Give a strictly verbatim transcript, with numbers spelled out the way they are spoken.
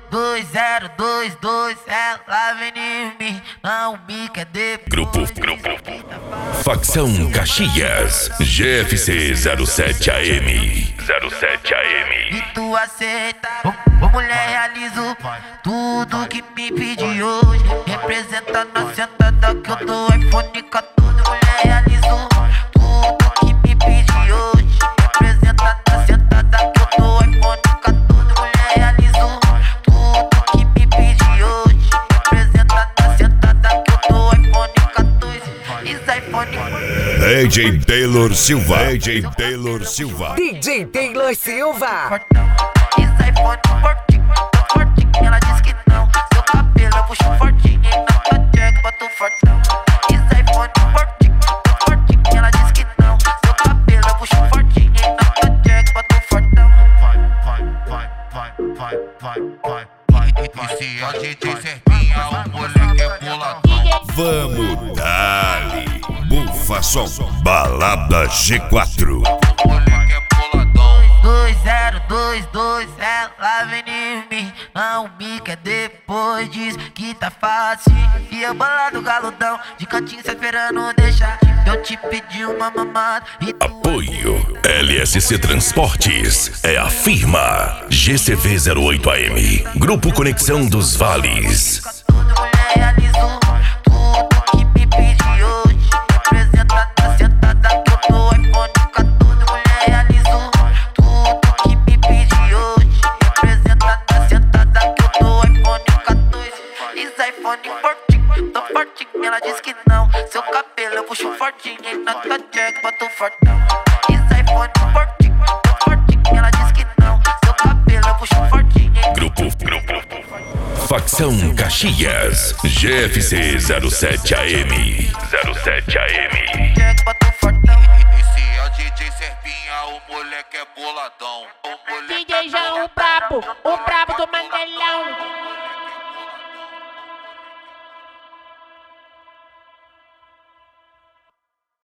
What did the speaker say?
dois zero dois dois, ela vem em mim, não me quer depois. Grupo, grupo. Facção Caxias, G F C zero sete A M. zero sete A M. E tu aceita, ô, ô mulher, realizo tudo que me pedi hoje. Representa na sentada que eu dou iPhone quatorze. Mulher, realizo tudo que me pedi hoje. Representa na sentada que eu dou iPhone quatorze. Mulher, realizo tudo que me pedi hoje. Representa na sentada que eu dou iPhone quatorze. Isso é iPhone. D J Taylor Silva. D J Taylor Silva. D J Taylor Silva. Fortão. Isso é iPhone fortinho, tão fortinho. Ela diz que não. Seu cabelo eu puxo fortinho. E na tua jack boto fortão. Isso é iPhone fortinho, tão fortinho. Ela diz que não. Seu cabelo eu puxo fortinho. E na tua jack boto fortão. Vai, vai, vai, vai, vai, vai, vai, vai. E se a D J Serpinha, o moleque é boladão. Vamos dali. Bufa som. Balada G quatro. O moleque é boladão. dois zero dois dois, ela vem em mim, não me quer depois, diz que tá fácil. E eu bolado galudão, de cantinho cê esperando deixar. Eu te pedi uma mamada e tu Apoio L S C Transportes. É a firma G C V zero oito A M. Grupo Conexão dos Vales. tudo, mulher, realizou tudo que me pedi hoje. Representa na sentada que eu dou iPhone quatorze. Mulher, realizou tudo que me pedi hoje. Representa na sentada que eu dou iPhone quatorze. Isso é iPhone fortinho, tô fortinho. Ela diz que não. Seu cabelo eu puxo fortinho. E na tua jack boto fortão. Isso é iPhone fortinho, tô fortinho. Ela diz que não. Seu cabelo eu puxo fortinho. Grupo, grupo. Facção Caxias, G F C zero sete A M. zero sete A M. Jack boto fortão. E se a D J Serpinha, o moleque é boladão. O moleque D J João, o brabo, o brabo do Mandelão.